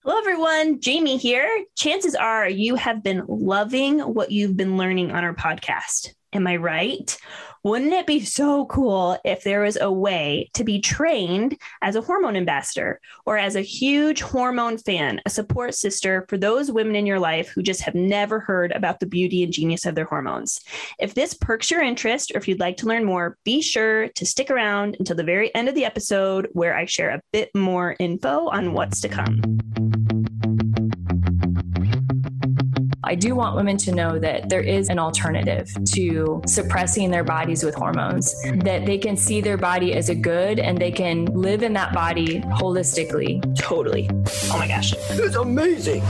Hello, everyone. Jamie here. Chances are you have been loving what you've been learning on our podcast. Am I right? Wouldn't it be so cool if there was a way to be trained as a hormone ambassador or as a huge hormone fan, a support sister for those women in your life who just have never heard about the beauty and genius of their hormones? If this perks your interest or if you'd like to learn more, be sure to stick around until the very end of the episode where I share a bit more info on what's to come. I do want women to know that there is an alternative to suppressing their bodies with hormones, that they can see their body as a good and they can live in that body holistically. Totally. Oh my gosh. It's amazing.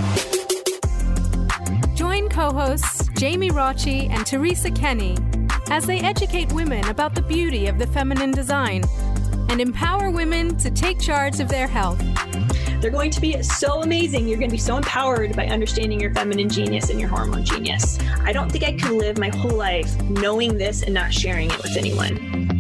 Join co-hosts Jamie Rocci and Teresa Kenny as they educate women about the beauty of the feminine design and empower women to take charge of their health. They're going to be so amazing. You're going to be so empowered by understanding your feminine genius and your hormone genius. I don't think I could live my whole life knowing this and not sharing it with anyone.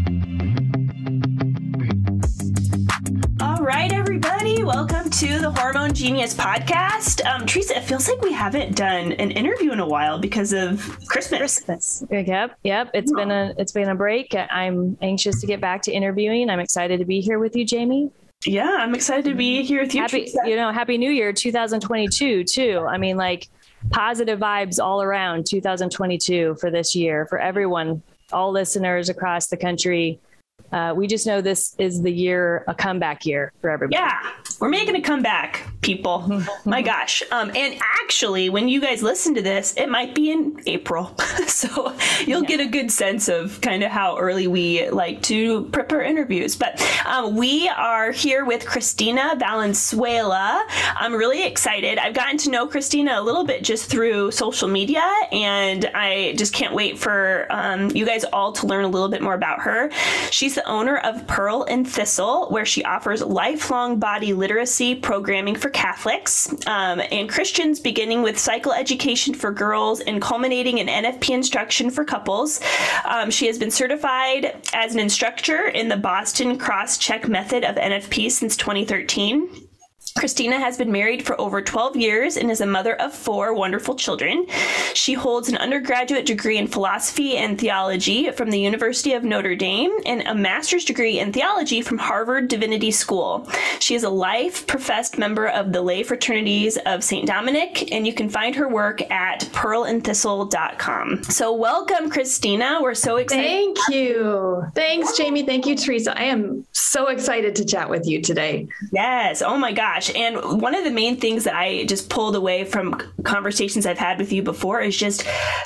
All right, everybody. Welcome to the Hormone Genius podcast. Teresa, it feels like we haven't done an interview in a while because of Christmas. Yep. It's been a break. I'm anxious to get back to interviewing. I'm excited to be here with you, Jamie. Yeah, I'm excited to be here with you. Happy New Year 2022 too. I mean, like positive vibes all around 2022 for this year, for everyone, all listeners across the country. We just know this is the year, a comeback year for everybody. Yeah, we're making a comeback, people. My gosh. And actually, when you guys listen to this, it might be in April. So you'll get a good sense of kind of how early we like to prepare interviews. But we are here with Christina Valenzuela. I'm really excited. I've gotten to know Christina a little bit just through social media, and I just can't wait for you guys all to learn a little bit more about her. She's the owner of Pearl and Thistle, where she offers lifelong body literacy programming for Catholics and Christians, beginning with cycle education for girls and culminating in NFP instruction for couples. She has been certified as an instructor in the Boston Cross-Check method of NFP since 2013. Christina has been married for over 12 years and is a mother of 4 wonderful children. She holds an undergraduate degree in philosophy and theology from the University of Notre Dame and a master's degree in theology from Harvard Divinity School. She is a life professed member of the lay fraternities of St. Dominic, and you can find her work at pearlandthistle.com. So welcome, Christina. We're so excited. Thank you. Thanks, Jamie. Thank you, Teresa. I am so excited to chat with you today. Yes. Oh my gosh. And one of the main things that I just pulled away from conversations I've had with you before is just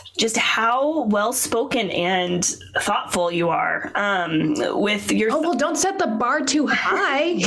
how well spoken and thoughtful you are with your. Oh, well, don't set the bar too high.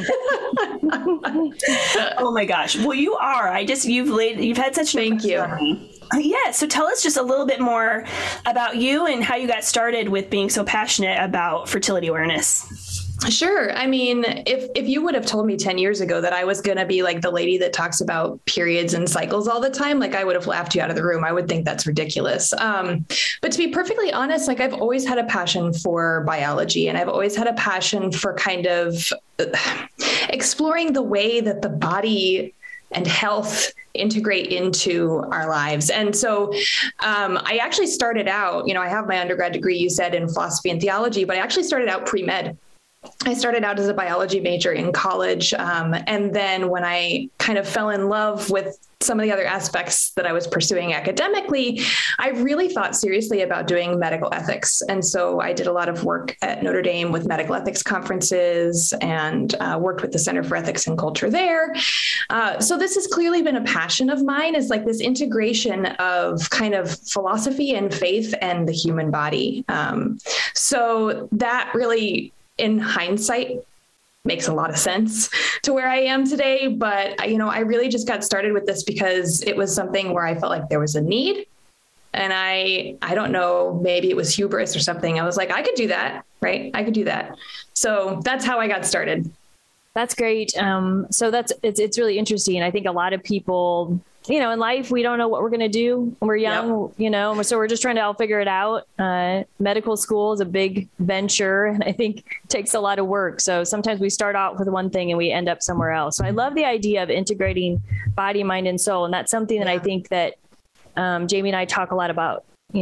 Oh my gosh. Well, you are. You've had such. Thank you. Yeah. So tell us just a little bit more about you and how you got started with being so passionate about fertility awareness. Sure. I mean, if you would have told me 10 years ago that I was going to be like the lady that talks about periods and cycles all the time, like I would have laughed you out of the room. I would think that's ridiculous. But to be perfectly honest, like I've always had a passion for biology, and I've always had a passion for kind of exploring the way that the body and health integrate into our lives. And so I actually started out, I have my undergrad degree, you said, in philosophy and theology, but I actually started out pre-med. I started out as a biology major in college. And then when I kind of fell in love with some of the other aspects that I was pursuing academically, I really thought seriously about doing medical ethics. And so I did a lot of work at Notre Dame with medical ethics conferences and worked with the Center for Ethics and Culture there. So this has clearly been a passion of mine, is like this integration of kind of philosophy and faith and the human body. So that really, in hindsight, makes a lot of sense to where I am today. But, I really just got started with this because it was something where I felt like there was a need. And I don't know, maybe it was hubris or something. I was like, I could do that, right? I could do that. So that's how I got started. That's great. So it's really interesting. I think a lot of people, in life, we don't know what we're going to do when we're young, so we're just trying to all figure it out. Medical school is a big venture, and I think it takes a lot of work. So sometimes we start out with one thing and we end up somewhere else. So I love the idea of integrating body, mind, and soul. And that's something that I think that Jamie and I talk a lot about,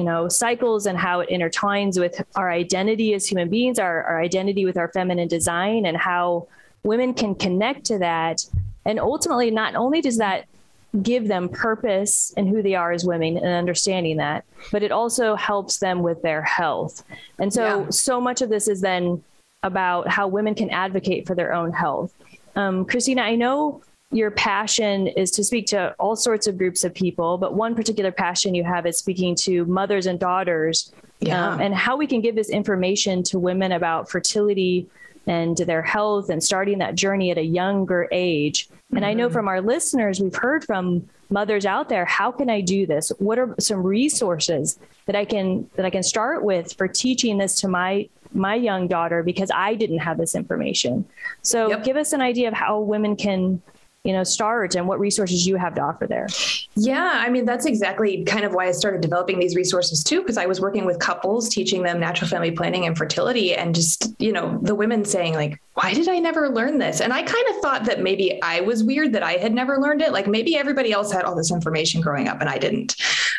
cycles and how it intertwines with our identity as human beings, our identity with our feminine design, and how women can connect to that. And ultimately, not only does that give them purpose in who they are as women and understanding that, but it also helps them with their health. And so much of this is then about how women can advocate for their own health. Christina, I know your passion is to speak to all sorts of groups of people, but one particular passion you have is speaking to mothers and daughters, and how we can give this information to women about fertility and their health and starting that journey at a younger age. And I know from our listeners, we've heard from mothers out there, how can I do this? What are some resources that I can start with for teaching this to my young daughter, because I didn't have this information. So give us an idea of how women can start and what resources you have to offer there. Yeah. I mean, that's exactly kind of why I started developing these resources too, because I was working with couples, teaching them natural family planning and fertility, and just, the women saying like, why did I never learn this? And I kind of thought that maybe I was weird that I had never learned it. Like maybe everybody else had all this information growing up and I didn't.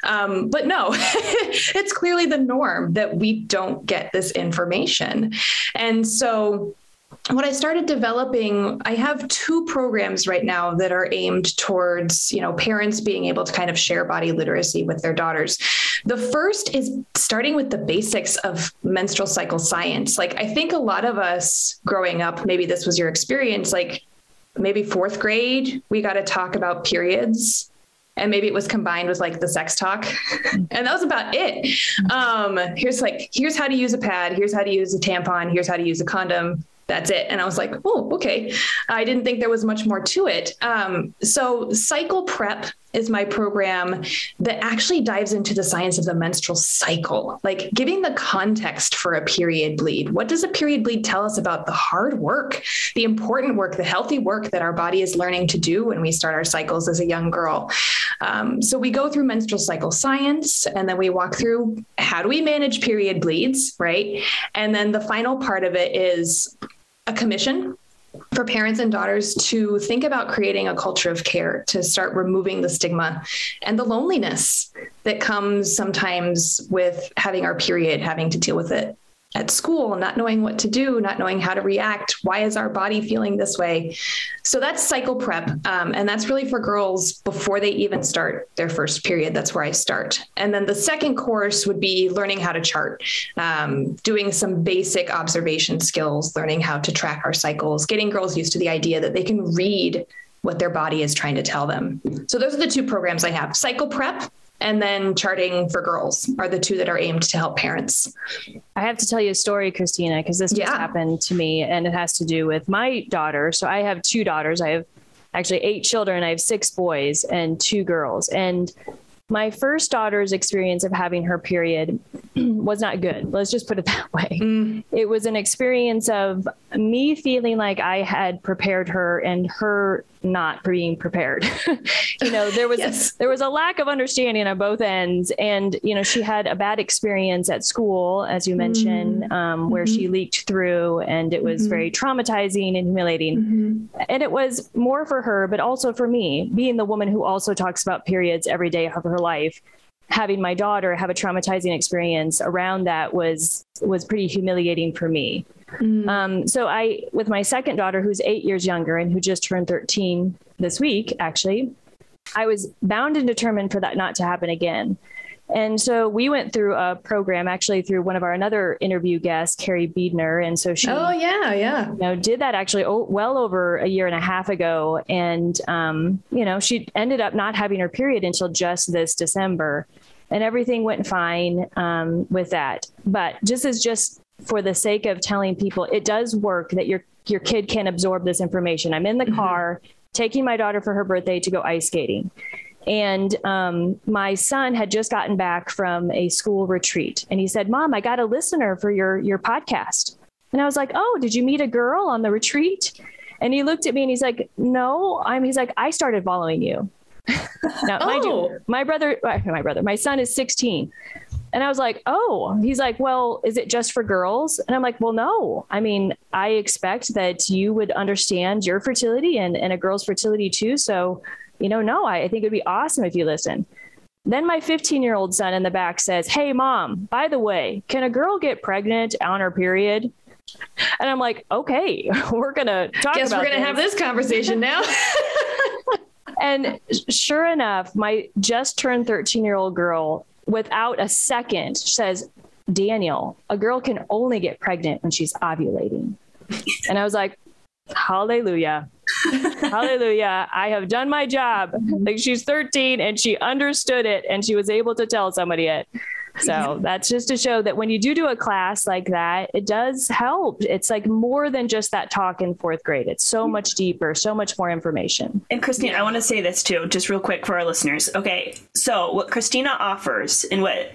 But no, it's clearly the norm that we don't get this information. And so what I started developing, I have 2 programs right now that are aimed towards, parents being able to kind of share body literacy with their daughters. The first is starting with the basics of menstrual cycle science. Like, I think a lot of us growing up, maybe this was your experience, like maybe 4th grade, we got to talk about periods. And maybe it was combined with like the sex talk. And that was about it. Here's how to use a pad. Here's how to use a tampon. Here's how to use a condom. That's it. And I was like, oh, okay. I didn't think there was much more to it. So Cycle Prep is my program that actually dives into the science of the menstrual cycle, like giving the context for a period bleed. What does a period bleed tell us about the hard work, the important work, the healthy work that our body is learning to do when we start our cycles as a young girl? So we go through menstrual cycle science, and then we walk through how do we manage period bleeds, right? And then the final part of it is a commission for parents and daughters to think about creating a culture of care, to start removing the stigma and the loneliness that comes sometimes with having our period, having to deal with it at school, not knowing what to do, not knowing how to react. Why is our body feeling this way? So that's Cycle Prep. And that's really for girls before they even start their first period. That's where I start. And then the second course would be learning how to chart, doing some basic observation skills, learning how to track our cycles, getting girls used to the idea that they can read what their body is trying to tell them. So those are the 2 programs I have. Cycle Prep and then Charting for Girls are the 2 that are aimed to help parents. I have to tell you a story, Christina, because this just happened to me, and it has to do with my daughter. So I have 2 daughters. I have actually 8 children. I have 6 boys and 2 girls. And my first daughter's experience of having her period was not good. Let's just put it that way. It was an experience of me feeling like I had prepared her and her not being prepared. There was a lack of understanding on both ends. And, she had a bad experience at school, as you mentioned, where she leaked through, and it was very traumatizing and humiliating. And it was more for her, but also for me, being the woman who also talks about periods every day of her life. Having my daughter have a traumatizing experience around that was pretty humiliating for me. So with my second daughter, who's 8 years younger and who just turned 13 this week, actually, I was bound and determined for that not to happen again. And so we went through a program, actually through one of our another interview guests, Carrie Biedner. And so she did that actually well over a year and a half ago. And, she ended up not having her period until just this December, and everything went fine with that. But just for the sake of telling people, it does work that your kid can absorb this information. I'm in the car taking my daughter for her birthday to go ice skating. And my son had just gotten back from a school retreat, and he said, "Mom, I got a listener for your podcast." And I was like, "Oh, did you meet a girl on the retreat?" And he looked at me and he's like, no, he's like, I started following you. Now, mind you, my son is 16. And I was like, oh, he's like, well, is it just for girls? And I'm like, well, no. I mean, I expect that you would understand your fertility and a girl's fertility too. So, no, I think it'd be awesome if you listen. Then my 15-year-old son in the back says, hey, Mom, by the way, can a girl get pregnant on her period? And I'm like, okay, we're going to talk Guess about we're going to have this conversation now. And sure enough, my just turned 13-year-old girl, without a second, says, Daniel, a girl can only get pregnant when she's ovulating. And I was like, hallelujah. Hallelujah. I have done my job. Like, she's 13 and she understood it and she was able to tell somebody it. So that's just to show that when you do a class like that, it does help. It's like more than just that talk in fourth grade. It's so much deeper, so much more information. And Christina, I want to say this too, just real quick for our listeners. Okay. So what Christina offers and what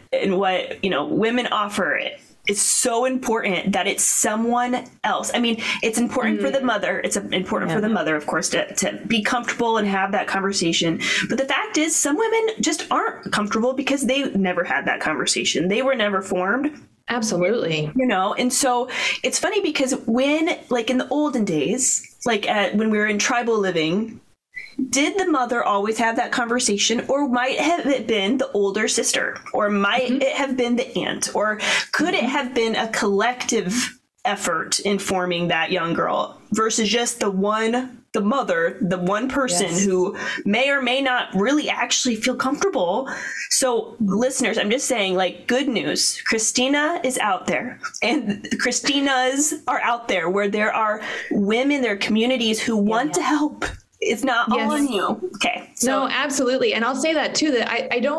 women offer is so important that it's someone else. I mean, it's important for the mother. It's important for the mother, of course, to be comfortable and have that conversation. But the fact is, some women just aren't comfortable because they never had that conversation. They were never formed. Absolutely. And so it's funny because when, like in the olden days, like when we were in tribal living, did the mother always have that conversation, or might have it been the older sister, or might it have been the aunt, or could it have been a collective effort in forming that young girl versus just the mother, the one person who may or may not really actually feel comfortable? So listeners, I'm just saying, like, good news. Christina is out there, and Christinas are out there where there are women, there are communities who want to help. It's not all on you. Okay. So. No, absolutely. And I'll say that too, that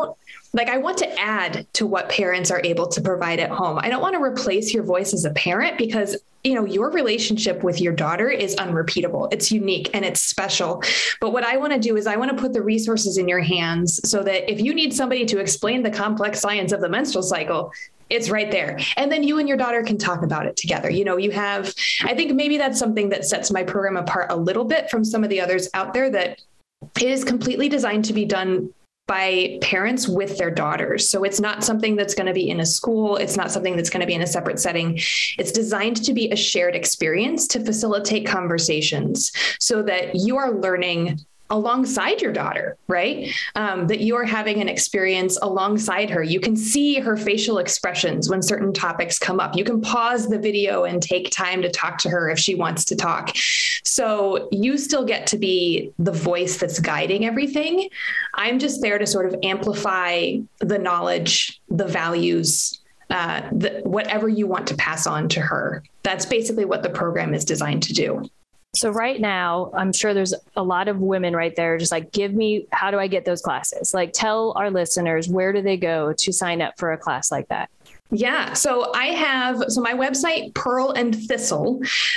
I want to add to what parents are able to provide at home. I don't want to replace your voice as a parent because, your relationship with your daughter is unrepeatable. It's unique and it's special. But what I want to do is I want to put the resources in your hands so that if you need somebody to explain the complex science of the menstrual cycle, it's right there. And then you and your daughter can talk about it together. I think maybe that's something that sets my program apart a little bit from some of the others out there, that it is completely designed to be done by parents with their daughters. So it's not something that's going to be in a school. It's not something that's going to be in a separate setting. It's designed to be a shared experience to facilitate conversations so that you are learning alongside your daughter, right? That you are having an experience alongside her. You can see her facial expressions when certain topics come up. You can pause the video and take time to talk to her if she wants to talk. So you still get to be the voice that's guiding everything. I'm just there to sort of amplify the knowledge, the values, whatever you want to pass on to her. That's basically what the program is designed to do. So right now, I'm sure there's a lot of women right there just like, how do I get those classes? Like, tell our listeners, where do they go to sign up for a class like that? Yeah. So my website, Pearl and Thistle,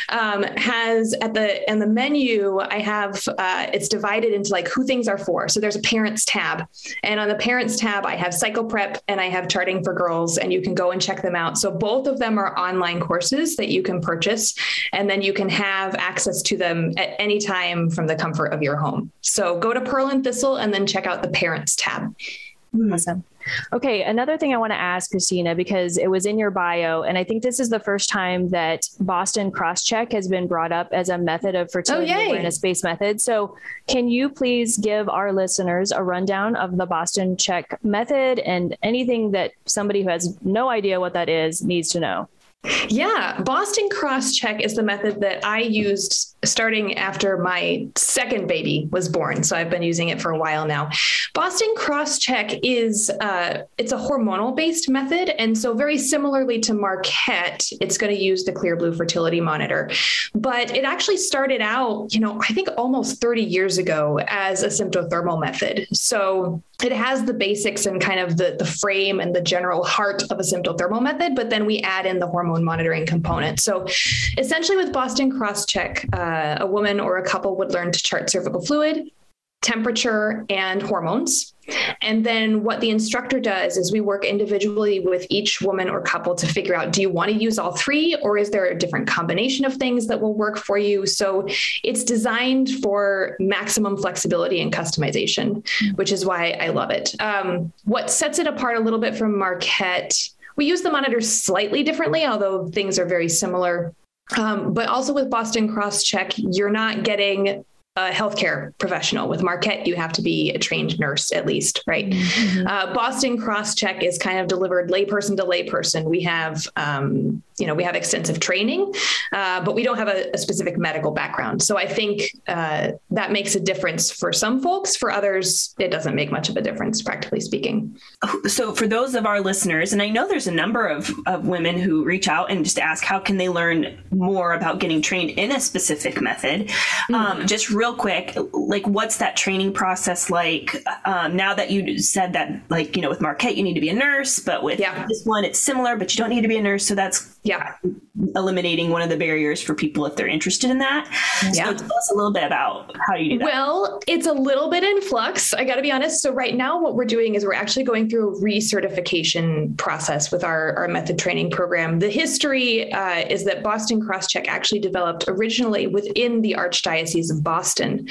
has in the menu, I have, it's divided into like who things are for. So there's a parents tab, and on the parents tab, I have cycle prep and I have charting for girls, and you can go and check them out. So both of them are online courses that you can purchase, and then you can have access to them at any time from the comfort of your home. So go to Pearl and Thistle and then check out the parents tab. Awesome. Okay. Another thing I want to ask, Christina, because it was in your bio, and I think this is the first time that Boston Crosscheck has been brought up as a method of fertility awareness-based method. So can you please give our listeners a rundown of the Boston Check method and anything that somebody who has no idea what that is needs to know? Yeah, Boston Crosscheck is the method that I used starting after my second baby was born. So I've been using it for a while now. Boston Crosscheck is it's a hormonal based method. And so very similarly to Marquette, it's going to use the Clearblue fertility monitor. But it actually started out, I think almost 30 years ago as a symptothermal method. So it has the basics and kind of the frame and the general heart of a symptothermal method, but then we add in the hormone monitoring component. So essentially with Boston Crosscheck, a woman or a couple would learn to chart cervical fluid, temperature, and hormones. And then what the instructor does is we work individually with each woman or couple to figure out, do you want to use all three, or is there a different combination of things that will work for you? So it's designed for maximum flexibility and customization, which is why I love it. What sets it apart a little bit from Marquette, we use the monitors slightly differently, although things are very similar. But also with Boston Crosscheck, you're not getting a healthcare professional. With Marquette, you have to be a trained nurse at least, right? Mm-hmm. Boston Crosscheck is kind of delivered layperson to layperson. We have, we have extensive training, but we don't have a specific medical background. So I think that makes a difference for some folks. For others, it doesn't make much of a difference, practically speaking. So for those of our listeners, and I know there's a number of women who reach out and just ask, how can they learn more about getting trained in a specific method? Mm-hmm. Just real quick, like, what's that training process like? Now that you said that, like, with Marquette, you need to be a nurse, but with this one, it's similar, but you don't need to be a nurse. So that's eliminating one of the barriers for people if they're interested in that. Yeah. So tell us a little bit about how you do that. Well, it's a little bit in flux, I got to be honest. So right now what we're doing is we're actually going through a recertification process with our method training program. The history is that Boston Crosscheck actually developed originally within the Archdiocese of Boston.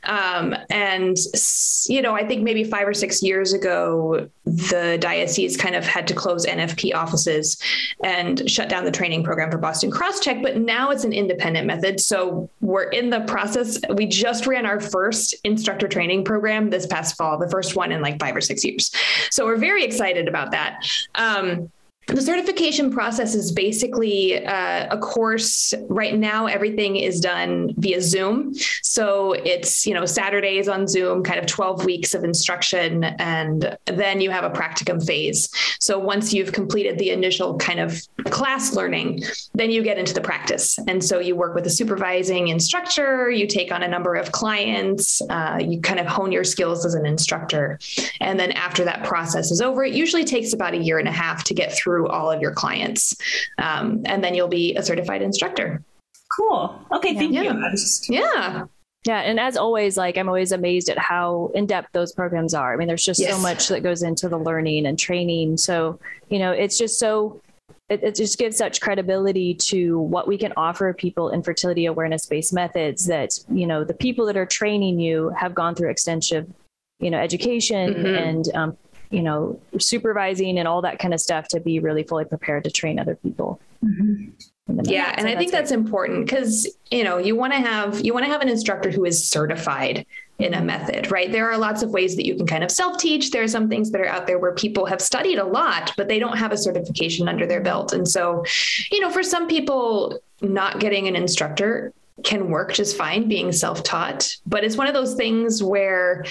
I think maybe 5 or 6 years ago, the diocese kind of had to close NFP offices and shut down the training program for Boston Crosscheck, but now it's an independent method. So we're in the process. We just ran our first instructor training program this past fall, the first one in like 5 or 6 years. So we're very excited about that. The certification process is basically a course. Right now, everything is done via Zoom. So it's, Saturdays on Zoom, kind of 12 weeks of instruction. And then you have a practicum phase. So once you've completed the initial kind of class learning, then you get into the practice. And so you work with a supervising instructor, you take on a number of clients, you kind of hone your skills as an instructor. And then after that process is over, it usually takes about 1.5 years to get through all of your clients. And then you'll be a certified instructor. Cool. Okay. Thank you. Yeah. Yeah. And as always, I'm always amazed at how in-depth those programs are. I mean, there's just so much that goes into the learning and training. So, it's just it just gives such credibility to what we can offer people in fertility awareness-based methods that, the people that are training you have gone through extensive, education and, supervising and all that kind of stuff to be really fully prepared to train other people. Yeah. And I think that's important because, you want to have an instructor who is certified in a method, right? There are lots of ways that you can kind of self-teach. There are some things that are out there where people have studied a lot, but they don't have a certification under their belt. And so, for some people, not getting an instructor can work just fine being self-taught, but it's one of those things where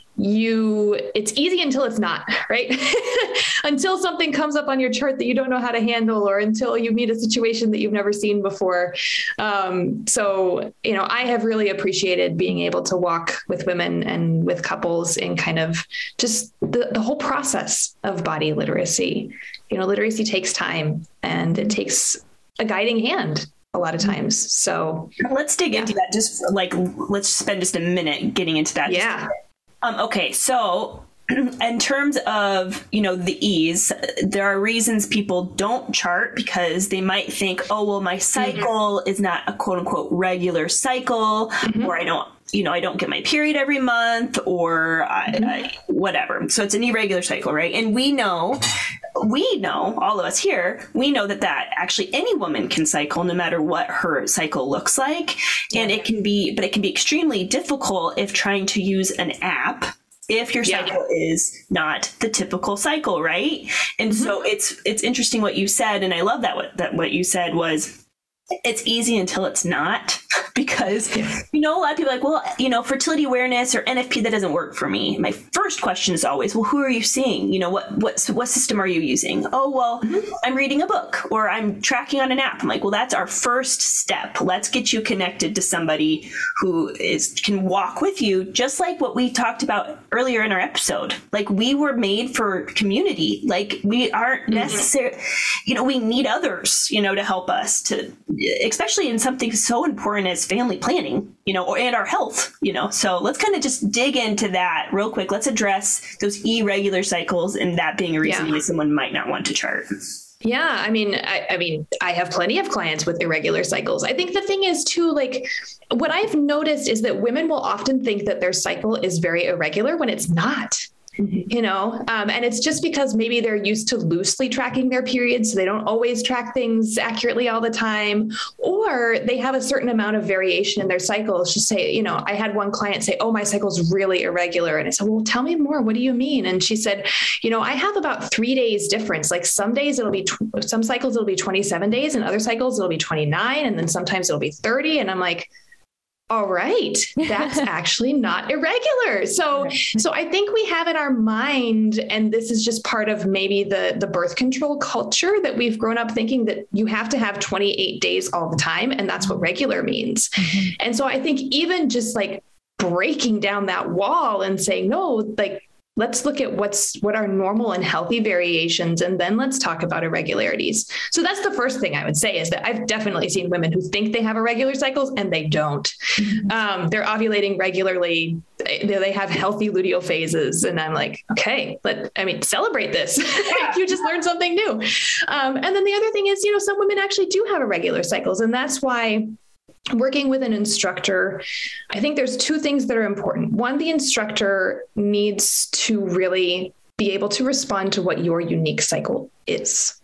it's easy until it's not, right? Until something comes up on your chart that you don't know how to handle, or until you meet a situation that you've never seen before. So, I have really appreciated being able to walk with women and with couples in kind of just the whole process of body literacy. Literacy takes time and it takes a guiding hand a lot of times. So let's dig into that. Let's spend just a minute getting into that. Yeah. Okay, so in terms of, the ease, there are reasons people don't chart because they might think, oh, well, my cycle is not a quote unquote regular cycle, or I don't get my period every month, or whatever. So it's an irregular cycle, right? And we know, all of us here, we know that actually any woman can cycle no matter what her cycle looks like. And it can be extremely difficult if trying to use an app, if your cycle is not the typical cycle, right? And so it's interesting what you said. And I love that what you said was, it's easy until it's not, because, a lot of people are like, well, fertility awareness or NFP, that doesn't work for me. My first question is always, well, who are you seeing? What system are you using? Oh, well, I'm reading a book or I'm tracking on an app. I'm like, well, that's our first step. Let's get you connected to somebody who can walk with you, just like what we talked about earlier in our episode. Like, we were made for community. Like, we aren't necessarily, we need others, to help us, especially in something so important as is family planning, and our health, So let's kind of just dig into that real quick. Let's address those irregular cycles and that being a reason why someone might not want to chart. Yeah. I mean, I have plenty of clients with irregular cycles. I think the thing is too, like what I've noticed is that women will often think that their cycle is very irregular when it's not. And it's just because maybe they're used to loosely tracking their periods. So they don't always track things accurately all the time, or they have a certain amount of variation in their cycles. Just say, I had one client say, oh, my cycle's really irregular. And I said, well, tell me more. What do you mean? And she said, I have about 3 days difference. Like some days it'll be, some cycles it'll be 27 days and other cycles it'll be 29. And then sometimes it'll be 30. And I'm like, all right, that's actually not irregular. So I think we have in our mind, and this is just part of maybe the birth control culture, that we've grown up thinking that you have to have 28 days all the time. And that's what regular means. Mm-hmm. And so I think even just like breaking down that wall and saying, no, like, let's look at what are normal and healthy variations, and then let's talk about irregularities. So that's the first thing I would say, is that I've definitely seen women who think they have irregular cycles and they don't. Mm-hmm. They're ovulating regularly. They have healthy luteal phases. And I'm like, okay, celebrate this. You just learned something new. And then the other thing is, some women actually do have irregular cycles. And that's why working with an instructor, I think there's two things that are important. One, the instructor needs to really be able to respond to what your unique cycle is.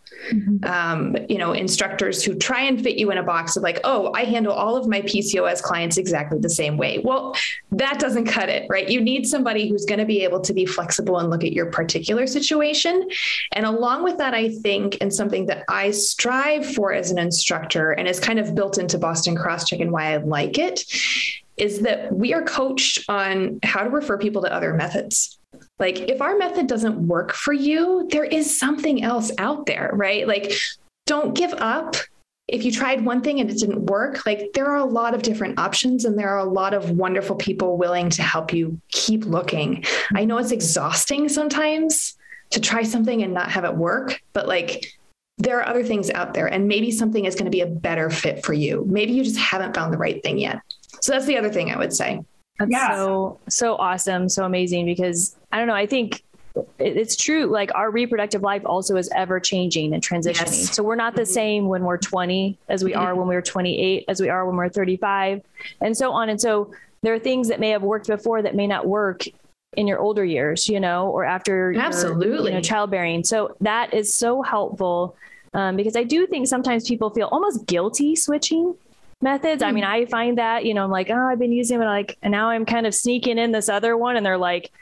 Mm-hmm. Instructors who try and fit you in a box of like, oh, I handle all of my PCOS clients exactly the same way. Well, that doesn't cut it, right? You need somebody who's going to be able to be flexible and look at your particular situation. And along with that, I think, and something that I strive for as an instructor, and is kind of built into Boston CrossCheck and why I like it, is that we are coached on how to refer people to other methods. Like if our method doesn't work for you, there is something else out there, right? Like don't give up. If you tried one thing and it didn't work, like there are a lot of different options, and there are a lot of wonderful people willing to help you keep looking. I know it's exhausting sometimes to try something and not have it work, but like there are other things out there, and maybe something is going to be a better fit for you. Maybe you just haven't found the right thing yet. So that's the other thing I would say. That's so awesome. So amazing, because I don't know, I think it's true. Like our reproductive life also is ever changing and transitioning. Yes. So we're not the same when we're 20 as we are when we're 28, as we are when we're 35, and so on. And so there are things that may have worked before that may not work in your older years, or after your, childbearing. So that is so helpful because I do think sometimes people feel almost guilty switching methods. I mean, I find that, I'm like, oh, I've been using it, and now I'm kind of sneaking in this other one, and they're like,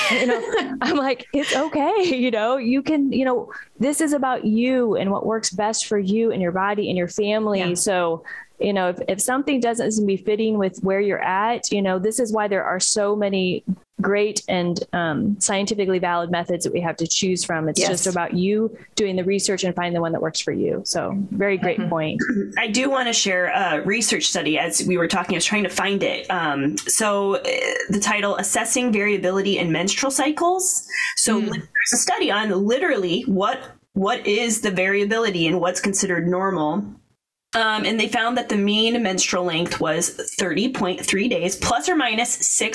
I'm like, it's okay. You can, this is about you and what works best for you and your body and your family. Yeah. So, if something doesn't seem to be fitting with where you're at, this is why there are so many great and scientifically valid methods that we have to choose from. It's just about you doing the research and finding the one that works for you. So very great point. I do want to share a research study. As we were talking, I was trying to find it. So the title, Assessing Variability in Menstrual Cycles. So there's a study on literally what is the variability and what's considered normal. And they found that the mean menstrual length was 30.3 days, plus or minus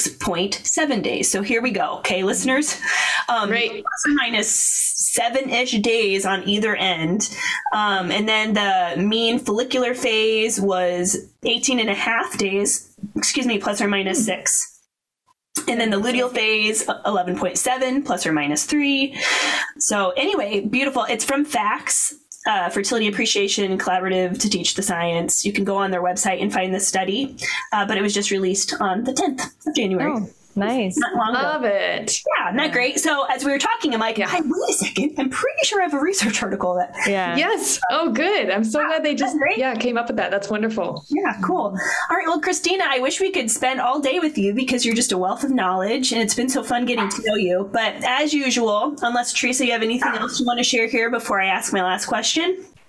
6.7 days. So here we go. Okay, listeners, plus or minus 7-ish days on either end. And then the mean follicular phase was 18.5 days, plus or minus 6. And then the luteal phase, 11.7, plus or minus 3. So anyway, beautiful. It's from Facts. Fertility Appreciation Collaborative to Teach the Science. You can go on their website and find this study, but it was just released on the 10th of January. Oh, nice. Not long ago. Love it. Yeah, not great. So as we were talking, I'm like, hey, wait a second. I'm pretty sure I have a research article that. Yeah. Yes. Oh, good. I'm so glad they just came up with that. That's wonderful. Yeah, cool. All right. Well, Christina, I wish we could spend all day with you because you're just a wealth of knowledge, and it's been so fun getting to know you. But as usual, unless Teresa, you have anything else you want to share here before I ask my last question?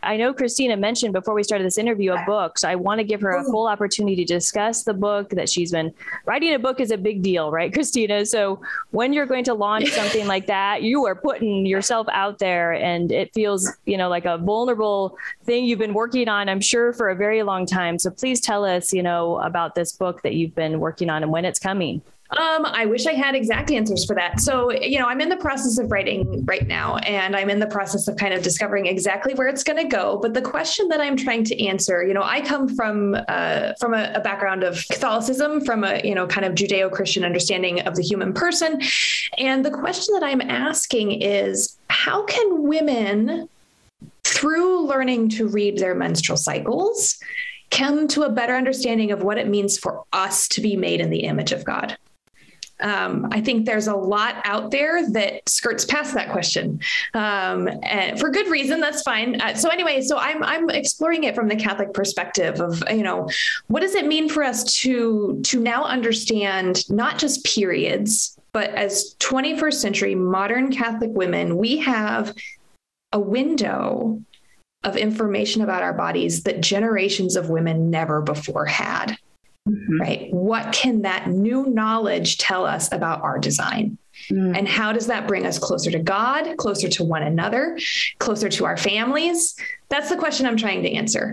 I know Christina mentioned before we started this interview a book. So I want to give her a full opportunity to discuss the book that she's been writing. A book is a big deal, right, Christina? So when you're going to launch something like that, you are putting yourself out there, and it feels, like a vulnerable thing you've been working on, I'm sure, for a very long time. So please tell us, about this book that you've been working on and when it's coming. I wish I had exact answers for that. So, I'm in the process of writing right now, and I'm in the process of kind of discovering exactly where it's going to go. But the question that I'm trying to answer, I come from a background of Catholicism, from a, kind of Judeo-Christian understanding of the human person. And the question that I'm asking is, how can women, through learning to read their menstrual cycles, come to a better understanding of what it means for us to be made in the image of God? I think there's a lot out there that skirts past that question, and for good reason. That's fine. So I'm exploring it from the Catholic perspective of, what does it mean for us to now understand not just periods, but as 21st century modern Catholic women, we have a window of information about our bodies that generations of women never before had. Mm-hmm. Right? What can that new knowledge tell us about our design? And how does that bring us closer to God, closer to one another, closer to our families? That's the question I'm trying to answer.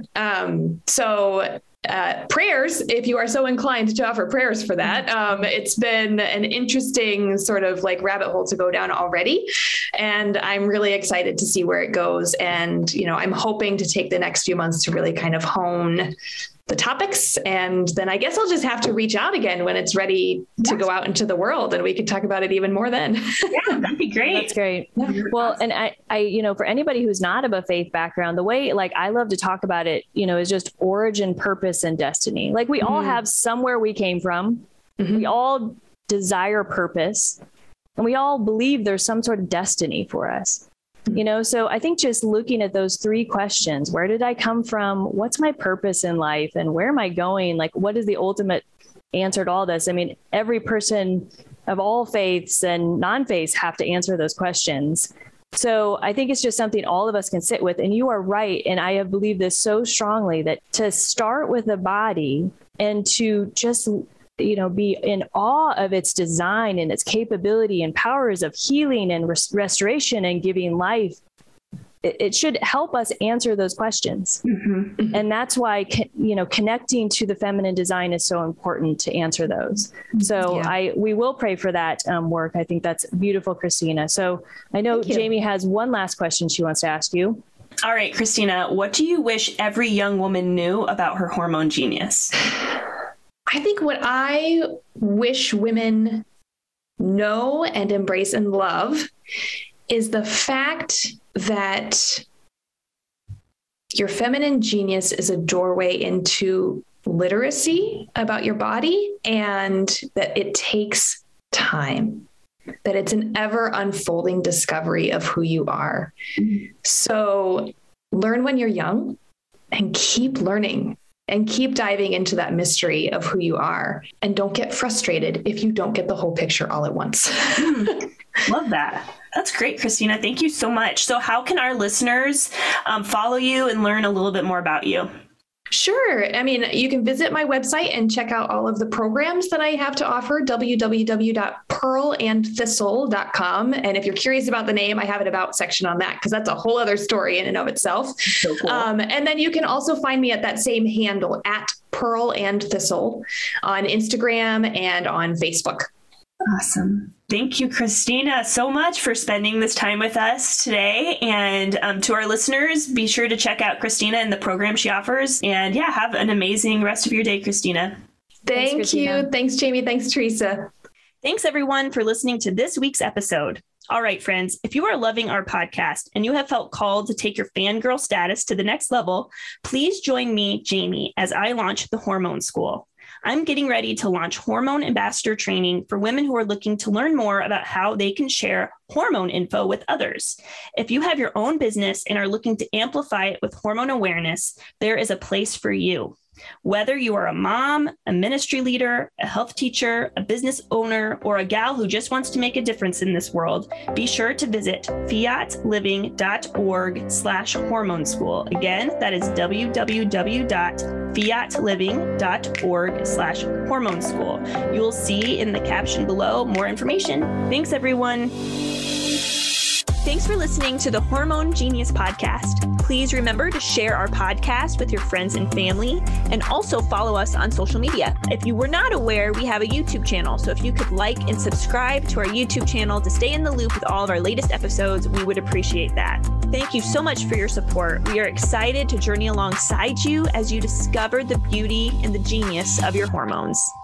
Prayers, if you are so inclined to offer prayers for that. It's been an interesting sort of like rabbit hole to go down already. And I'm really excited to see where it goes. And, I'm hoping to take the next few months to really kind of hone the topics. And then I guess I'll just have to reach out again when it's ready to go out into the world, and we could talk about it even more then. Yeah, that'd be great. That's great. Yeah. Well, and I, for anybody who's not of a faith background, the way I love to talk about it, is just origin, purpose, and destiny. Like we all have somewhere we came from. Mm-hmm. We all desire purpose, and we all believe there's some sort of destiny for us. So I think just looking at those three questions: where did I come from? What's my purpose in life? And where am I going? Like, what is the ultimate answer to all this? I mean, every person of all faiths and non-faiths have to answer those questions. So I think it's just something all of us can sit with. And you are right. And I have believed this so strongly that to start with the body and to just be in awe of its design and its capability and powers of healing and restoration and giving life, it should help us answer those questions. Mm-hmm. And that's why, connecting to the feminine design is so important to answer those. So we will pray for that work. I think that's beautiful, Christina. So I know Jamie has one last question she wants to ask you. All right, Christina, what do you wish every young woman knew about her hormone genius? I think what I wish women know and embrace and love is the fact that your feminine genius is a doorway into literacy about your body, and that it takes time, that it's an ever unfolding discovery of who you are. So learn when you're young and keep learning. And keep diving into that mystery of who you are. And don't get frustrated if you don't get the whole picture all at once. Love that. That's great, Christina. Thank you so much. So how can our listeners follow you and learn a little bit more about you? Sure. I mean, you can visit my website and check out all of the programs that I have to offer, www.pearlandthistle.com. And if you're curious about the name, I have an about section on that, because that's a whole other story in and of itself. So cool. And then you can also find me at that same handle, at Pearl and Thistle, on Instagram and on Facebook. Awesome. Thank you, Christina, so much for spending this time with us today. And to our listeners, be sure to check out Christina and the program she offers. And have an amazing rest of your day, Christina. Thank you. Thanks, Jamie. Thanks, Teresa. Thanks, everyone, for listening to this week's episode. All right, friends, if you are loving our podcast and you have felt called to take your fangirl status to the next level, please join me, Jamie, as I launch the Hormone School. I'm getting ready to launch hormone ambassador training for women who are looking to learn more about how they can share hormone info with others. If you have your own business and are looking to amplify it with hormone awareness, there is a place for you. Whether you are a mom, a ministry leader, a health teacher, a business owner, or a gal who just wants to make a difference in this world, be sure to visit fiatliving.org/hormone school. Again, that is www.fiatliving.org/hormone school. You will see in the caption below more information. Thanks, everyone. Thanks for listening to the Hormone Genius podcast. Please remember to share our podcast with your friends and family, and also follow us on social media. If you were not aware, we have a YouTube channel, so if you could like and subscribe to our YouTube channel to stay in the loop with all of our latest episodes, we would appreciate that. Thank you so much for your support. We are excited to journey alongside you as you discover the beauty and the genius of your hormones.